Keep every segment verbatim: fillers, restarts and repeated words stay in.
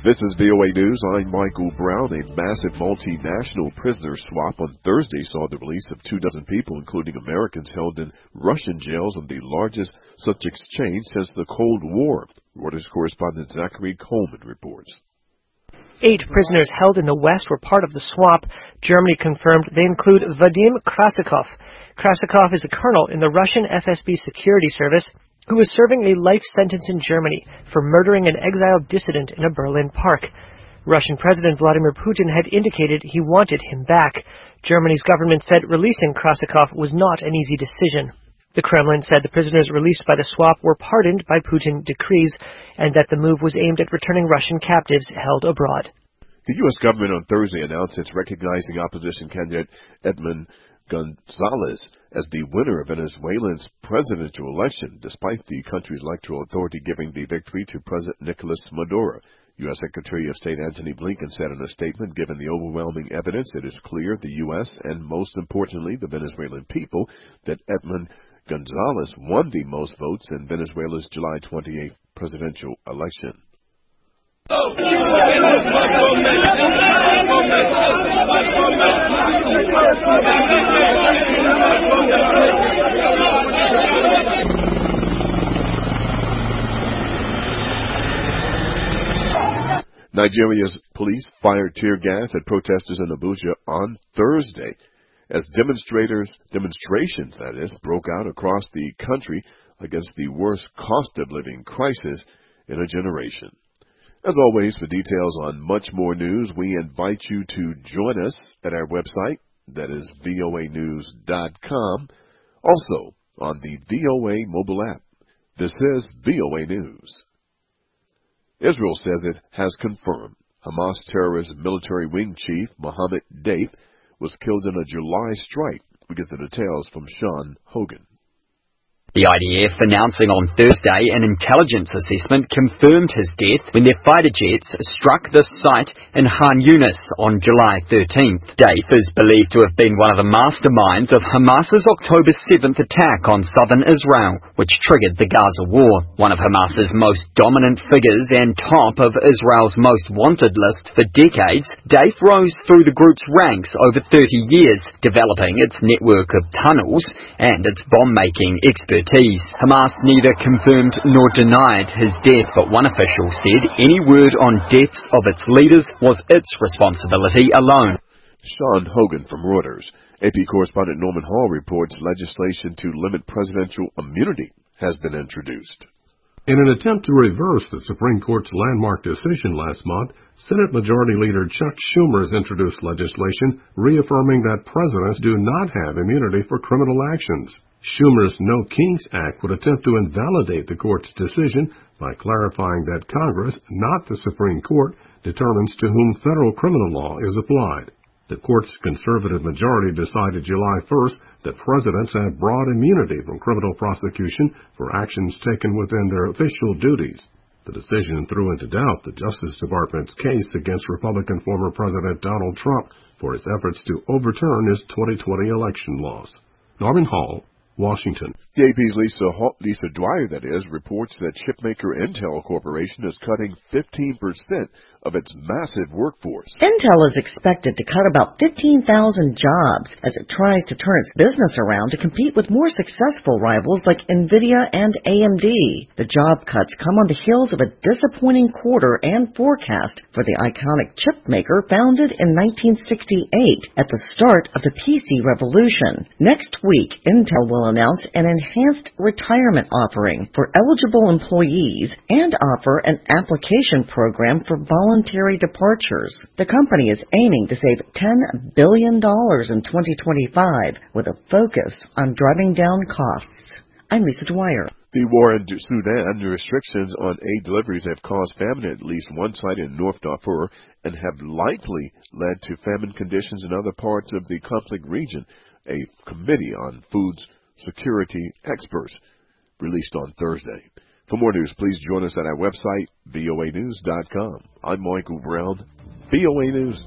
This is V O A News. I'm Michael Brown. A massive multinational prisoner swap on Thursday saw the release of two dozen people, including Americans held in Russian jails, on the largest such exchange since the Cold War. Reuters correspondent Zachary Coleman reports. Eight prisoners held in the West were part of the swap. Germany confirmed they include Vadim Krasikov. Krasikov is a colonel in the Russian F S B security service who was serving a life sentence in Germany for murdering an exiled dissident in a Berlin park. Russian President Vladimir Putin had indicated he wanted him back. Germany's government said releasing Krasikov was not an easy decision. The Kremlin said the prisoners released by the swap were pardoned by Putin decrees and that the move was aimed at returning Russian captives held abroad. The U S government on Thursday announced it's recognizing opposition candidate Edmund Gonzalez as the winner of Venezuela's presidential election, despite the country's electoral authority giving the victory to President Nicolas Maduro. U S Secretary of State Antony Blinken said in a statement, given the overwhelming evidence, it is clear the U S and, most importantly, the Venezuelan people, that Edmund Gonzalez won the most votes in Venezuela's July twenty-eighth presidential election. Nigeria's police fired tear gas at protesters in Abuja on Thursday as demonstrators, demonstrations, that is, broke out across the country against the worst cost of living crisis in a generation. As always, for details on much more news, we invite you to join us at our website, that is V O A news dot com, also on the V O A mobile app. This is V O A News. Israel says it has confirmed Hamas terrorist military wing chief Mohammed Deif was killed in a July strike. We get the details from Sean Hogan. The I D F announcing on Thursday an intelligence assessment confirmed his death when their fighter jets struck the site in Khan Yunis on July thirteenth. Deif is believed to have been one of the masterminds of Hamas's October seventh attack on southern Israel, which triggered the Gaza war. One of Hamas's most dominant figures and top of Israel's most wanted list for decades, Deif rose through the group's ranks over thirty years, developing its network of tunnels and its bomb-making expertise. Hamas neither confirmed nor denied his death, but one official said any word on deaths of its leaders was its responsibility alone. Sean Hogan from Reuters. A P correspondent Norman Hall reports legislation to limit presidential immunity has been introduced. In an attempt to reverse the Supreme Court's landmark decision last month, Senate Majority Leader Chuck Schumer has introduced legislation reaffirming that presidents do not have immunity for criminal actions. Schumer's No Kings Act would attempt to invalidate the court's decision by clarifying that Congress, not the Supreme Court, determines to whom federal criminal law is applied. The court's conservative majority decided July first that presidents have broad immunity from criminal prosecution for actions taken within their official duties. The decision threw into doubt the Justice Department's case against Republican former President Donald Trump for his efforts to overturn his twenty twenty election laws. Norman Hall, Washington. The A P's Lisa, Lisa Dwyer, that is, reports that chipmaker Intel Corporation is cutting fifteen percent of its massive workforce. Intel is expected to cut about fifteen thousand jobs as it tries to turn its business around to compete with more successful rivals like NVIDIA and A M D. The job cuts come on the heels of a disappointing quarter and forecast for the iconic chipmaker founded in nineteen sixty-eight at the start of the P C revolution. Next week, Intel will announce an enhanced retirement offering for eligible employees and offer an application program for voluntary departures. The company is aiming to save ten billion dollars in twenty twenty-five with a focus on driving down costs. I'm Lisa Dwyer. The war in Sudan and restrictions on aid deliveries have caused famine at least one site in North Darfur and have likely led to famine conditions in other parts of the conflict region. A committee on foods security experts released on Thursday. For more news, please join us at our website, V O A news dot com. I'm Michael Brown, V O A News.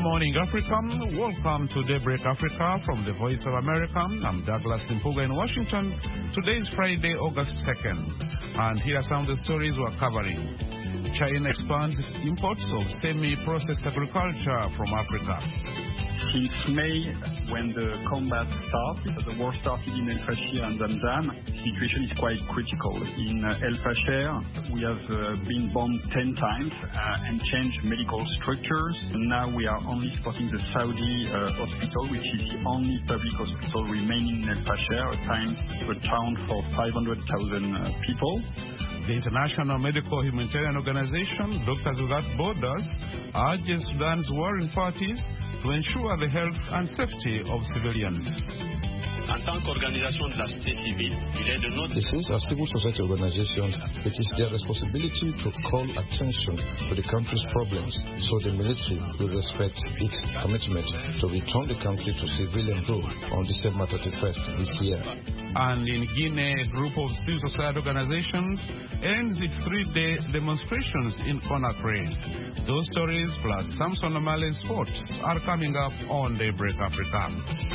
morning, Africa. Welcome to Daybreak Africa from the Voice of America. I'm Douglas Timpuga in Washington. Today is Friday, August second, and here are some of the stories we're covering. China expands its imports of semi-processed agriculture from Africa. Since May, when the combat started, the war started in El Fasher and Zamzam, the situation is quite critical. In uh, El Fasher, we have uh, been bombed ten times uh, and changed medical structures. Now we are only supporting the Saudi uh, hospital, which is the only public hospital remaining in El Fasher, a, time, a town for five hundred thousand uh, people. The International Medical Humanitarian Organization, Doctors Without Borders, urges Sudan's warring parties to ensure the health and safety of civilians. En tant qu'organisation de la société civile, il est de notre... This is a civil society organization. It is their responsibility to call attention to the country's problems, so the military will respect its commitment to return the country to civilian rule on December thirty-first this year. And in Guinea, a group of civil society organizations ends its three-day demonstrations in Conakry. Those stories plus Samson O'Malley's sports are coming up on Daybreak Africa.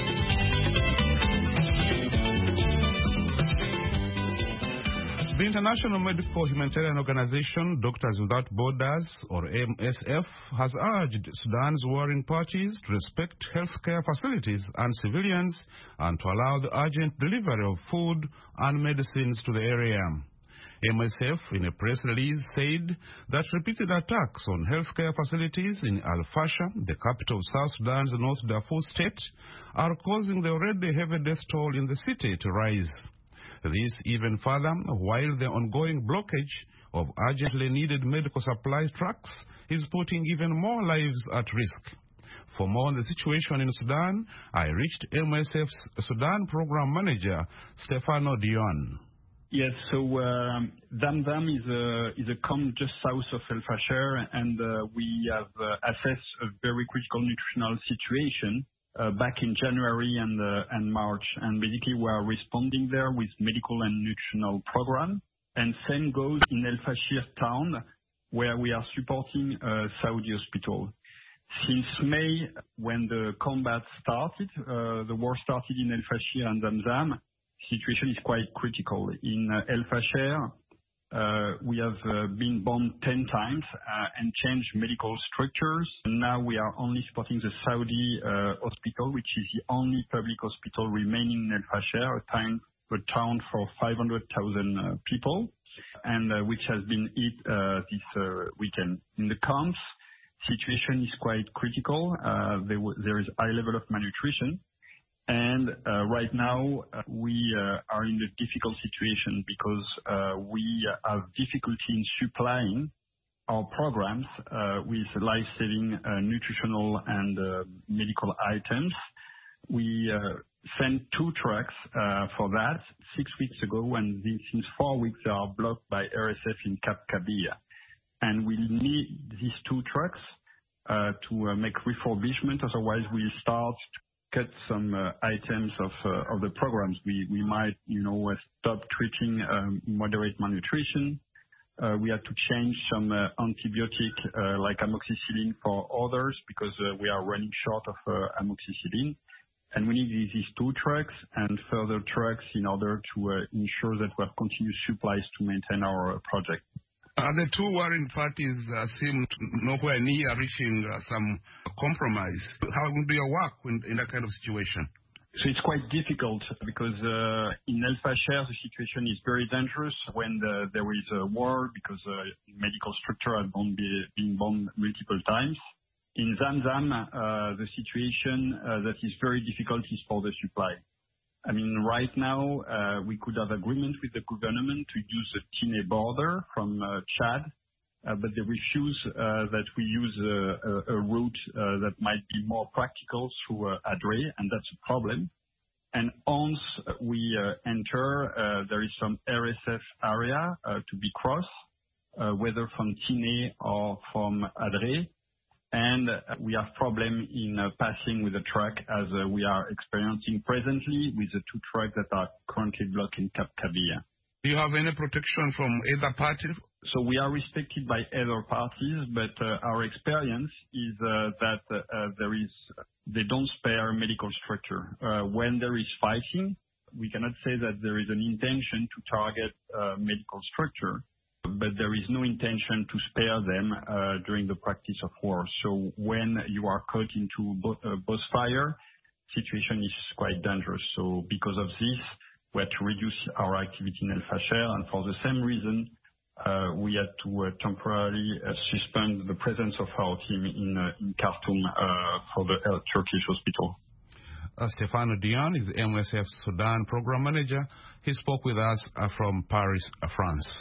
The International Medical Humanitarian Organization, Doctors Without Borders, or M S F, has urged Sudan's warring parties to respect healthcare facilities and civilians and to allow the urgent delivery of food and medicines to the area. M S F, in a press release, said that repeated attacks on healthcare facilities in Al Fasher, the capital of South Sudan's North Darfur state, are causing the already heavy death toll in the city to rise. This even further while the ongoing blockage of urgently needed medical supply trucks is putting even more lives at risk. For more on the situation in Sudan, I reached M S F's Sudan Program Manager, Stefano Dion. Yes, so um, Zamzam is a, is a camp just south of El Fasher, and uh, we have uh, assessed a very critical nutritional situation Uh, back in January and uh, and March, and basically we are responding there with medical and nutritional program. And same goes in El Fasher town, where we are supporting a Saudi hospital. Since May, when the combat started, uh, the war started in El Fasher and Zamzam, situation is quite critical. In uh, El Fasher, Uh, we have uh, been bombed ten times uh, and changed medical structures. Now we are only supporting the Saudi uh, hospital, which is the only public hospital remaining in El Fasher, a, time, a town for five hundred thousand uh, people, and uh, which has been hit uh, this uh, weekend. In the camps, situation is quite critical. Uh, there, there is high level of malnutrition. And uh, right now, uh, we uh, are in a difficult situation because uh, we have difficulty in supplying our programs uh, with life-saving uh, nutritional and uh, medical items. We uh, sent two trucks uh, for that six weeks ago, and since four weeks they are blocked by R S F in Cap Kabia. And we need these two trucks uh, to uh, make refurbishment, otherwise we'll start cut some uh, items of uh, of the programs. We we might, you know, uh, stop treating um, moderate malnutrition. Uh, we had to change some uh, antibiotic uh, like amoxicillin for others because uh, we are running short of uh, amoxicillin. And we need these, these two trucks and further trucks in order to uh, ensure that we have continuous supplies to maintain our uh, project. Uh, the two warring parties uh, seem to nowhere near reaching uh, some compromise. How do you work in, in that kind of situation? So it's quite difficult because uh, in El Fasher the situation is very dangerous when the, there is a war because uh, medical structure has been bombed multiple times. In Zamzam, uh, the situation uh, that is very difficult is for the supply. I mean, right now, uh, we could have agreement with the government to use the Tinné border from uh, Chad, uh, but they refuse uh, that we use a, a, a route uh, that might be more practical through uh, Adre, and that's a problem. And once we uh, enter, uh, there is some R S F area uh, to be crossed, uh, whether from Tinné or from Adre. And we have problem in uh, passing with the truck as uh, we are experiencing presently with the two trucks that are currently blocked in Cap Kabia. Do you have any protection from either party So we are respected by other parties, but uh, our experience is uh, that uh, there is they don't spare medical structure. Uh, when there is fighting, we cannot say that there is an intention to target uh, medical structure, but there is no intention to spare them uh, during the practice of war. So when you are caught into bo- uh, both fire, situation is quite dangerous. So because of this, we had to reduce our activity in El Fasher, and for the same reason, uh, we had to uh, temporarily uh, suspend the presence of our team in, uh, in Khartoum uh, for the uh, Turkish hospital. Uh, Stefano Dion is the M S F Sudan Program Manager. He spoke with us uh, from Paris, uh, France.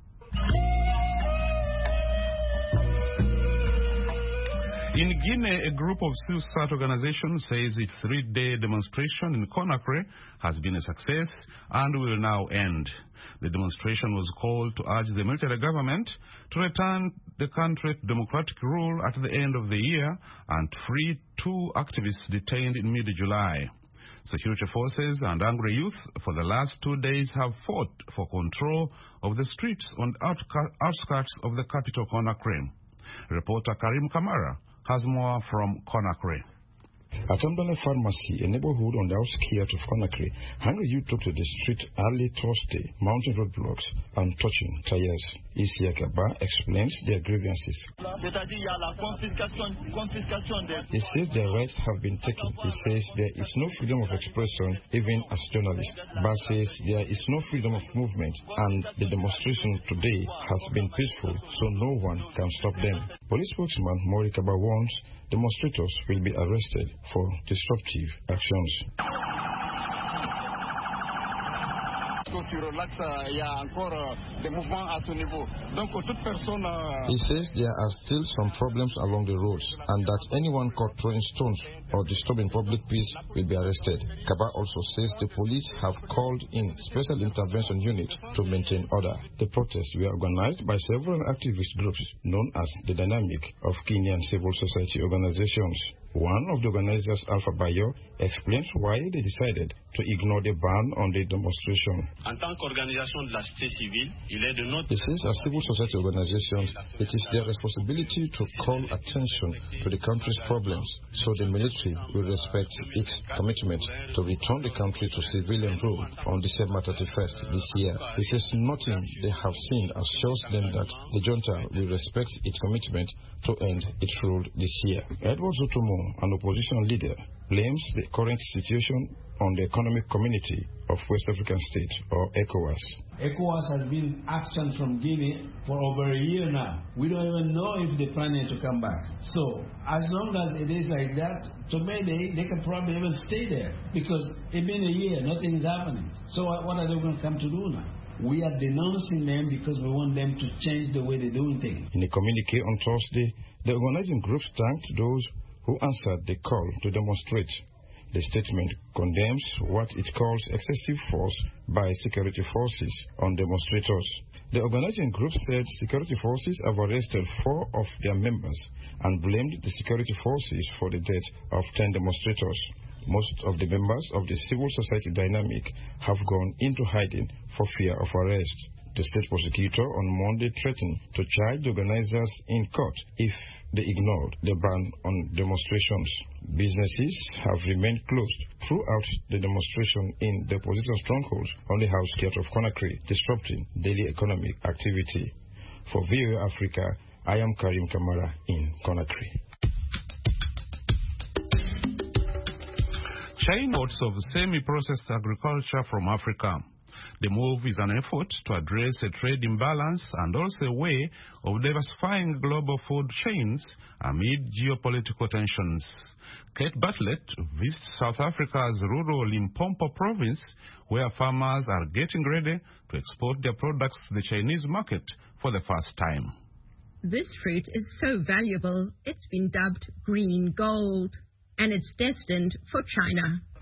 In Guinea, a group of civil society organizations says its three-day demonstration in Conakry has been a success and will now end. The demonstration was called to urge the military government to return the country to democratic rule at the end of the year and free two activists detained in mid-July. Security forces and angry youth for the last two days have fought for control of the streets on the outskirts of the capital, Conakry. Reporter Karim Kamara has more from Conakry. At Ambala Pharmacy, a neighborhood on the outskirts of Conakry, hungry youth took to the street early Thursday, mounting roadblocks and touching tires. Isia Kaba explains their grievances. He says their rights have been taken. He says there is no freedom of expression, even as journalists. Ba says there is no freedom of movement, and the demonstration today has been peaceful, so no one can stop them. Police spokesman Mori Kaba warns demonstrators will be arrested for disruptive actions. He says there are still some problems along the roads and that anyone caught throwing stones or disturbing public peace will be arrested. Kaba also says the police have called in special intervention units to maintain order. The protests were organized by several activist groups known as the Dynamic of Kenyan Civil Society Organizations. One of the organizers, Alpha Bayo, explains why they decided to ignore the ban on the demonstration. He says as civil society organizations, it is their responsibility to call attention to the country's problems, so the military will respect its commitment to return the country to civilian rule on December thirty-first this year. He says nothing they have seen assures them that the junta will respect its commitment to end its rule this year. Edward Zutumo, an opposition leader, blames the current situation on the Economic Community of West African States, or ECOWAS. ECOWAS has been absent from Guinea for over a year now. We don't even know if they're planning to come back. So, as long as it is like that, to me, they, they can probably even stay there, because it's been a year, nothing is happening. So what are they going to come to do now? We are denouncing them because we want them to change the way they're doing things. In a communique on Thursday, the organizing groups thanked those who answered the call to demonstrate. The statement condemns what it calls excessive force by security forces on demonstrators. The organizing group said security forces have arrested four of their members and blamed the security forces for the death of ten demonstrators. Most of the members of the civil society dynamic have gone into hiding for fear of arrest. The state prosecutor on Monday threatened to charge the organizers in court if they ignored the ban on demonstrations. Businesses have remained closed throughout the demonstration in the opposition strongholds on the outskirts of Conakry, disrupting daily economic activity. For V O A Africa, I am Karim Kamara in Conakry. China imports of semi-processed agriculture from Africa. The move is an effort to address a trade imbalance and also a way of diversifying global food chains amid geopolitical tensions. Kate Bartlett visits South Africa's rural Limpopo province, where farmers are getting ready to export their products to the Chinese market for the first time. This fruit is so valuable, it's been dubbed green gold, and it's destined for China.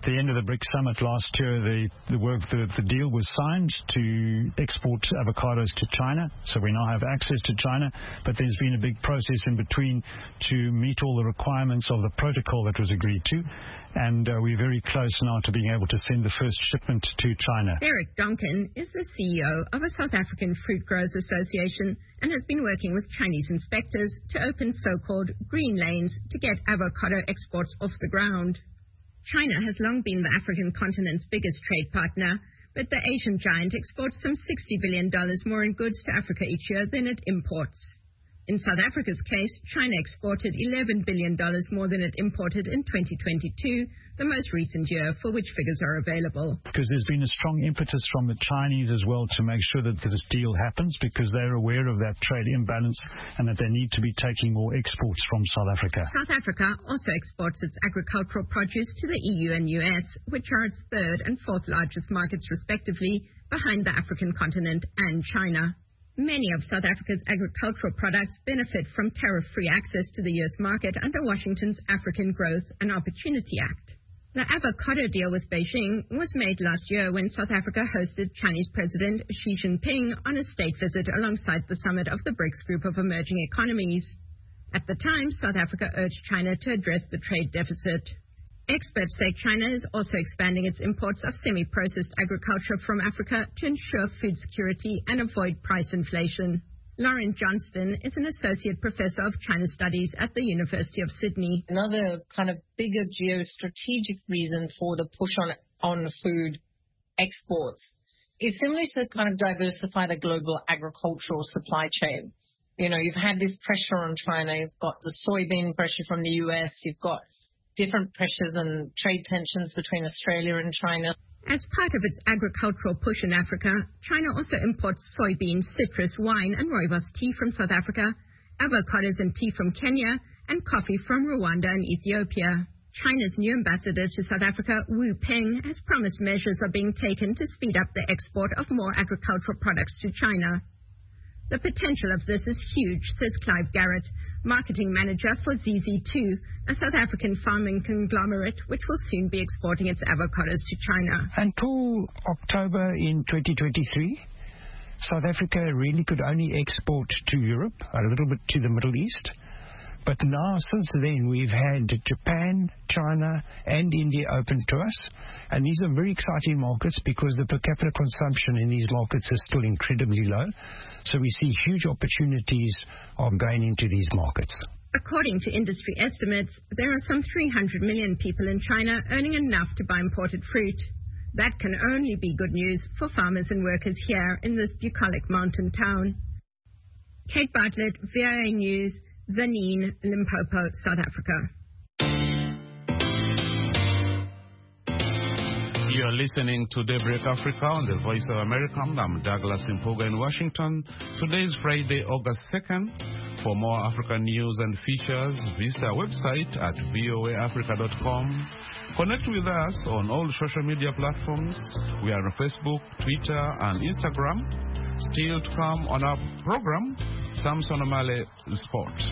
the end of the BRICS summit last year, the the work the, the deal was signed to export avocados to China. So we now have access to China, but there's been a big process in between to meet all the requirements of the protocol that was agreed to. And uh, we're very close now to being able to send the first shipment to China. Derek Donkin is the C E O of a South African Fruit Growers Association and has been working with Chinese inspectors to open so-called green lanes to get avocado exports off the ground. China has long been the African continent's biggest trade partner, but the Asian giant exports some sixty billion dollars more in goods to Africa each year than it imports. In South Africa's case, China exported eleven billion dollars more than it imported in twenty twenty-two, the most recent year for which figures are available. Because there's been a strong impetus from the Chinese as well to make sure that this deal happens, because they're aware of that trade imbalance and that they need to be taking more exports from South Africa. South Africa also exports its agricultural produce to the E U and U S, which are its third and fourth largest markets respectively, behind the African continent and China. Many of South Africa's agricultural products benefit from tariff-free access to the U S market under Washington's African Growth and Opportunity Act. The avocado deal with Beijing was made last year when South Africa hosted Chinese President Xi Jinping on a state visit alongside the summit of the BRICS group of emerging economies. At the time, South Africa urged China to address the trade deficit. Experts say China is also expanding its imports of semi-processed agriculture from Africa to ensure food security and avoid price inflation. Lauren Johnston is an associate professor of China Studies at the University of Sydney. Another kind of bigger geostrategic reason for the push on, on food exports is simply to kind of diversify the global agricultural supply chain. You know, you've had this pressure on China. You've got the soybean pressure from the U S. You've got different pressures and trade tensions between Australia and China. As part of its agricultural push in Africa, China also imports soybeans, citrus, wine and rooibos tea from South Africa, avocados and tea from Kenya, and coffee from Rwanda and Ethiopia. China's new ambassador to South Africa, Wu Peng, has promised measures are being taken to speed up the export of more agricultural products to China. The potential of this is huge, says Clive Garrett, marketing manager for Z Z two, a South African farming conglomerate which will soon be exporting its avocados to China. Until October in twenty twenty-three, South Africa really could only export to Europe, a little bit to the Middle East. But now, since then, we've had Japan, China, and India open to us. And these are very exciting markets because the per capita consumption in these markets is still incredibly low. So we see huge opportunities of going into these markets. According to industry estimates, there are some three hundred million people in China earning enough to buy imported fruit. That can only be good news for farmers and workers here in this bucolic mountain town. Kate Bartlett, V O A News, Zanin, Limpopo, South Africa. You are listening to Daybreak Africa on the Voice of America. I'm Douglas Impoga in Washington. Today is Friday, August second. For more African news and features, visit our website at V O A Africa dot com. Connect with us on all social media platforms. We are on Facebook, Twitter, and Instagram. Still to come on our program, Samson Omale Sports.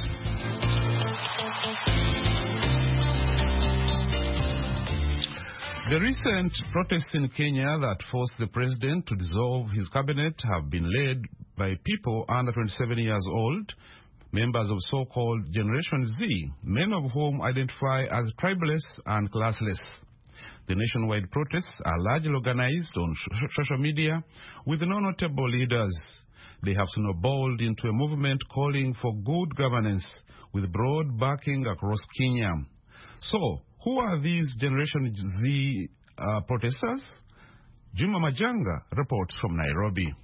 The recent protests in Kenya that forced the president to dissolve his cabinet have been led by people under twenty-seven years old, members of so-called Generation Z, many of whom identify as tribeless and classless. The nationwide protests are largely organized on sh- social media with no notable leaders. They have snowballed into a movement calling for good governance with broad backing across Kenya. So, who are these Generation Z uh, protesters? Juma Majanga reports from Nairobi.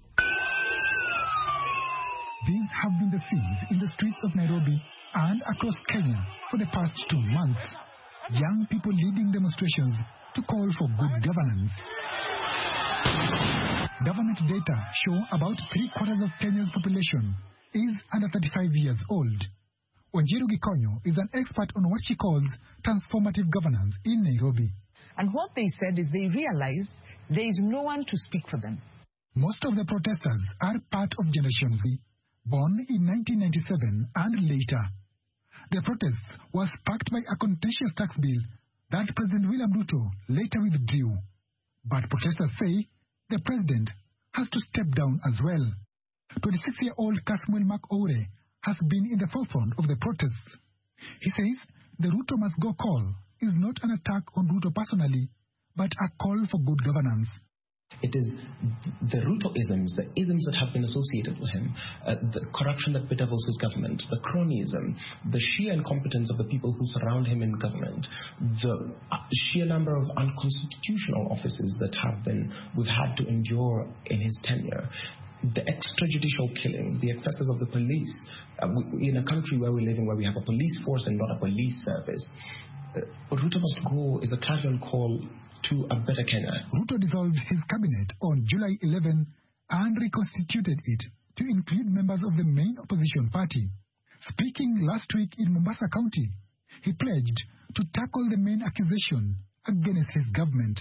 These have been the scenes in the streets of Nairobi and across Kenya for the past two months. Young people leading demonstrations to call for good governance. Government data show about three quarters of Kenya's population is under thirty-five years old. Wanjiru Gikonyo is an expert on what she calls transformative governance in Nairobi. And what they said is they realized there is no one to speak for them. Most of the protesters are part of Generation Z, born in nineteen ninety-seven and later. The protest was sparked by a contentious tax bill that President William Ruto later withdrew. But protesters say the president has to step down as well. twenty-six-year-old Kasmuel Mac-Ore has been in the forefront of the protests. He says the Ruto must go call is not an attack on Ruto personally, but a call for good governance. It is the Ruto-isms, the isms that have been associated with him, uh, the corruption that bedevils his government, the cronyism, the sheer incompetence of the people who surround him in government, the uh, sheer number of unconstitutional offices that have been we've had to endure in his tenure, the extrajudicial killings, the excesses of the police, uh, we, in a country where we live in, where we have a police force and not a police service. Uh, Ruto must go is a clarion call to a better Kenya. Ruto dissolved his cabinet on July eleventh and reconstituted it to include members of the main opposition party. Speaking last week in Mombasa County, he pledged to tackle the main accusation against his government.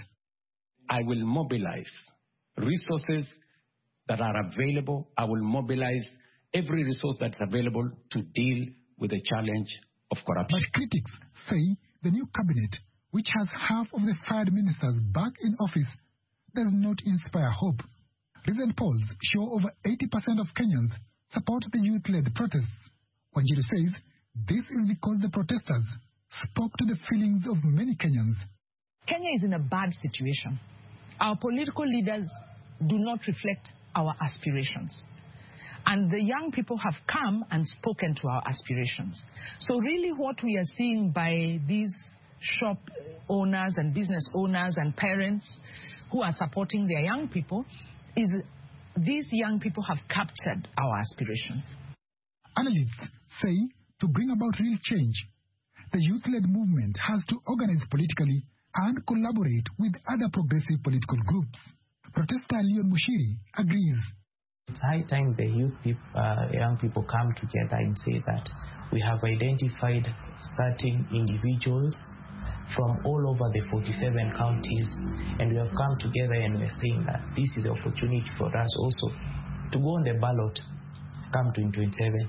I will mobilize resources that are available. I will mobilize every resource that's available to deal with the challenge of corruption. But critics say the new cabinet, which has half of the fired ministers back in office, does not inspire hope. Recent polls show over eighty percent of Kenyans support the youth-led protests. Wanjiru says this is because the protesters spoke to the feelings of many Kenyans. Kenya is in a bad situation. Our political leaders do not reflect our aspirations. And the young people have come and spoken to our aspirations. So really what we are seeing by these shop owners and business owners and parents who are supporting their young people is these young people have captured our aspirations. Analysts say to bring about real change, the youth-led movement has to organize politically and collaborate with other progressive political groups. Protester Leon Mushiri agrees. It's high time the youth people, uh, young people come together and say that we have identified certain individuals from all over the forty-seven counties, and we have come together and we're saying that this is the opportunity for us also to go on the ballot come twenty twenty-seven.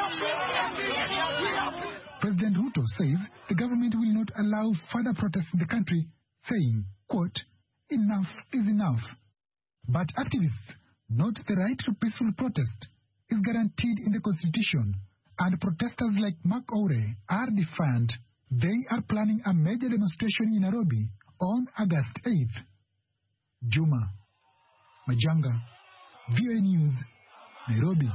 President Ruto says the government will not allow further protests in the country, saying, quote, enough is enough. But activists note the right to peaceful protest is guaranteed in the Constitution, and protesters like Mac-Ore are defiant. They are planning a major demonstration in Nairobi on August eighth. Juma Majanga, V O A News, Nairobi.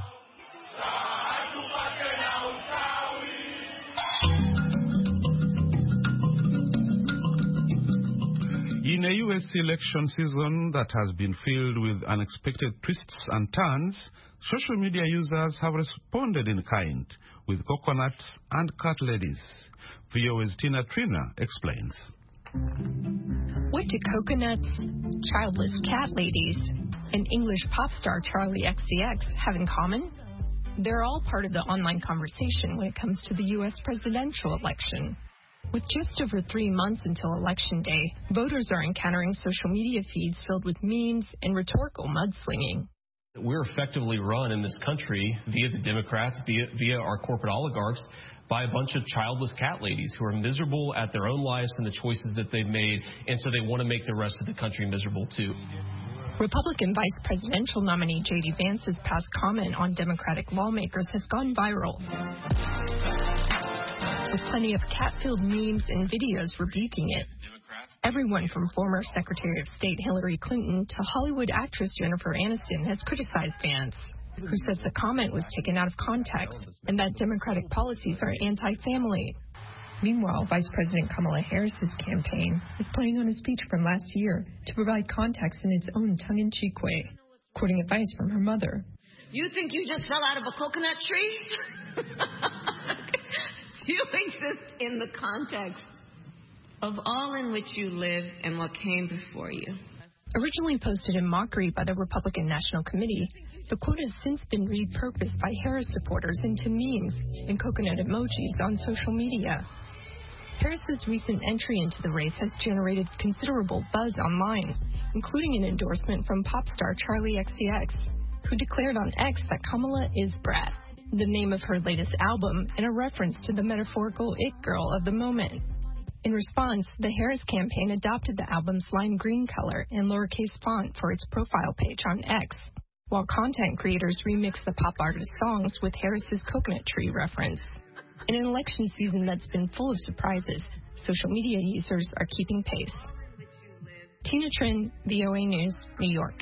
In a U S election season that has been filled with unexpected twists and turns, social media users have responded in kind with coconuts and cat ladies. V O A's Tina Trina explains. What do coconuts, childless cat ladies, and English pop star Charlie X C X have in common? They're all part of the online conversation when it comes to the U S presidential election. With just over three months until Election Day, voters are encountering social media feeds filled with memes and rhetorical mudslinging. We're effectively run in this country via the Democrats, via, via our corporate oligarchs, by a bunch of childless cat ladies who are miserable at their own lives and the choices that they've made, and so they want to make the rest of the country miserable too. Republican vice presidential nominee J D Vance's past comment on Democratic lawmakers has gone viral, with plenty of cat-filled memes and videos rebuking it. Everyone from former Secretary of State Hillary Clinton to Hollywood actress Jennifer Aniston has criticized Vance, who says the comment was taken out of context and that Democratic policies are anti-family. Meanwhile, Vice President Kamala Harris's campaign is playing on a speech from last year to provide context in its own tongue-in-cheek way, quoting advice from her mother. You think you just fell out of a coconut tree? You exist in the context of all in which you live and what came before you. Originally posted in mockery by the Republican National Committee, the quote has since been repurposed by Harris supporters into memes and coconut emojis on social media. Harris's recent entry into the race has generated considerable buzz online, including an endorsement from pop star Charlie X C X, who declared on X that Kamala is Brat, the name of her latest album and a reference to the metaphorical it girl of the moment. In response, the Harris campaign adopted the album's lime green color and lowercase font for its profile page on X, while content creators remixed the pop artist's songs with Harris's coconut tree reference. In an election season that's been full of surprises, social media users are keeping pace. Tina Trin, V O A News, New York.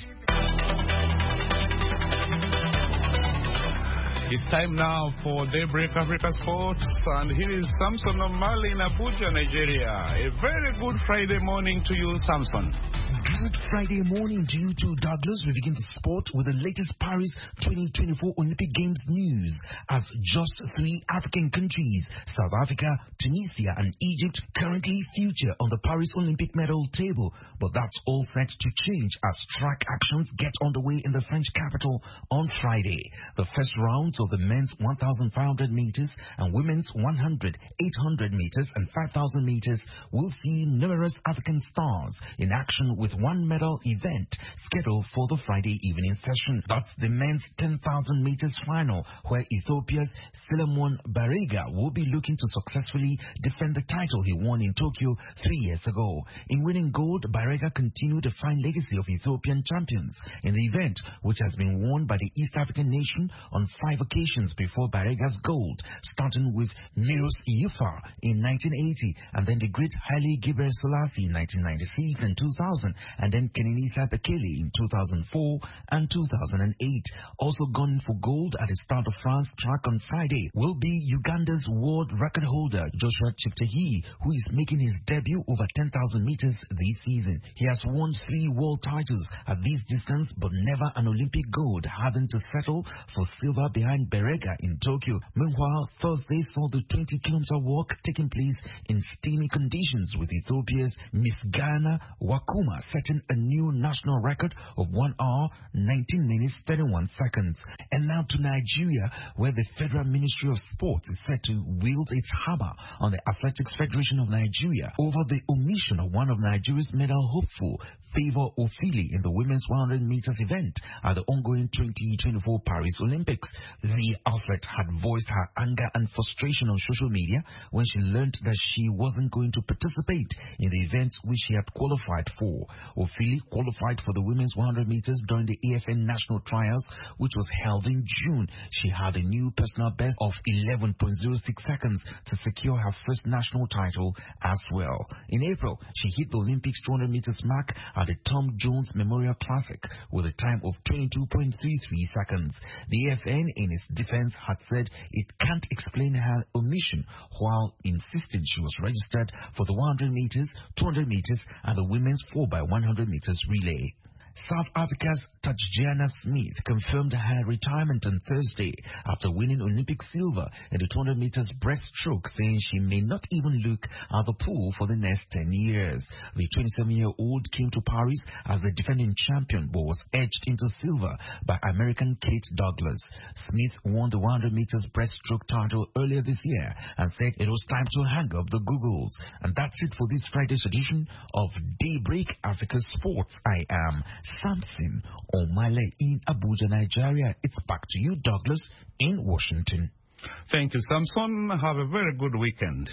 It's time now for Daybreak Africa Sports, and here is Samson O'Malley in Abuja, Nigeria. A very good Friday morning to you, Samson. Good Friday morning to you too, Douglas. We begin the sport with the latest Paris twenty twenty-four Olympic Games news, as just three African countries, South Africa, Tunisia, and Egypt, currently feature on the Paris Olympic medal table. But that's all set to change as track actions get underway in the French capital on Friday. The first rounds of the men's one thousand five hundred meters and women's one hundred, eight hundred meters and five thousand meters will see numerous African stars in action, with one medal event scheduled for the Friday evening session. That's the men's ten thousand meters final, where Ethiopia's Solomon Barega will be looking to successfully defend the title he won in Tokyo three years ago. In winning gold, Barega continued the fine legacy of Ethiopian champions in the event, which has been won by the East African nation on five occasions before Barega's gold, starting with Miros Iyufa in nineteen eighty, and then the great Haile Gebrselassie in nineteen ninety-six and two thousand, and then Kenenisa Bekele in two thousand four and two thousand eight. Also gunning for gold at the Stade de France track on Friday will be Uganda's world record holder Joshua Cheptegei, who is making his debut over ten thousand meters this season. He has won three world titles at this distance, but never an Olympic gold, having to settle for silver behind Barega in Tokyo. Meanwhile, Thursday saw the twenty kilometer walk taking place in steamy conditions, with Ethiopia's Misgana Wakuma setting a new national record of one hour, nineteen minutes, thirty-one seconds. And now to Nigeria, where the Federal Ministry of Sports is set to wield its hammer on the Athletics Federation of Nigeria over the omission of one of Nigeria's medal hopeful, Favour Ofili, in the women's one hundred meters event at the ongoing twenty twenty-four Paris Olympics. The athlete had voiced her anger and frustration on social media when she learned that she wasn't going to participate in the event which she had qualified for. Ofili qualified for the women's one hundred meters during the A F N National Trials, which was held in June. She had a new personal best of eleven point zero six seconds to secure her first national title as well. In April, she hit the Olympics two hundred meters mark at the Tom Jones Memorial Classic with a time of twenty-two point three three seconds. The A F N, in its defense, had said it can't explain her omission, while insisting she was registered for the one hundred meters, two hundred meters, and the women's four by one hundred meters relay. South Africa's Tatjana Smith confirmed her retirement on Thursday after winning Olympic silver in the two hundred meters breaststroke, saying she may not even look at the pool for the next ten years. The twenty-seven-year-old came to Paris as the defending champion, but was edged into silver by American Kate Douglas. Smith won the one hundred meters breaststroke title earlier this year and said it was time to hang up the googles. And that's it for this Friday's edition of Daybreak Africa Sports. I am Samson O'Malley in Abuja, Nigeria. It's back to you, Douglas, in Washington. Thank you, Samson. Have a very good weekend.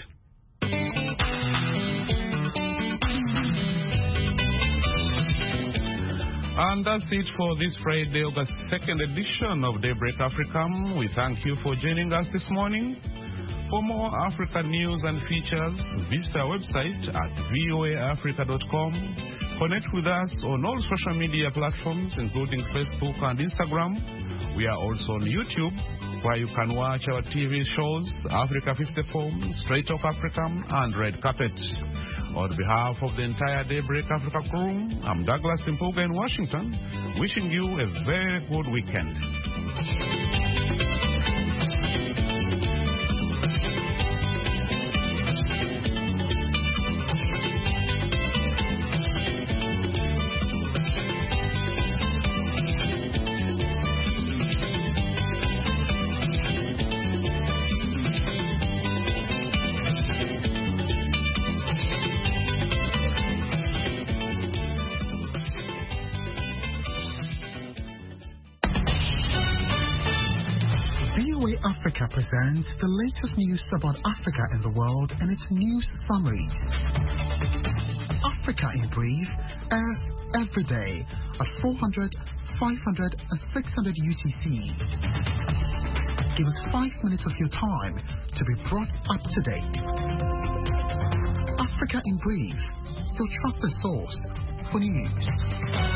And that's it for this Friday, August second edition of Daybreak Africa. We thank you for joining us this morning. For more African news and features, visit our website at voa africa dot com. Connect with us on all social media platforms, including Facebook and Instagram. We are also on YouTube, where you can watch our T V shows, Africa fifty-four, Straight Talk Africa, and Red Carpet. On behalf of the entire Daybreak Africa crew, I'm Douglas Impuga in Washington, wishing you a very good weekend. Africa presents the latest news about Africa and the world and its news summaries. Africa in Brief airs every day at four hundred, five hundred, and six hundred U T C. Give us five minutes of your time to be brought up to date. Africa in Brief, your trusted source for news.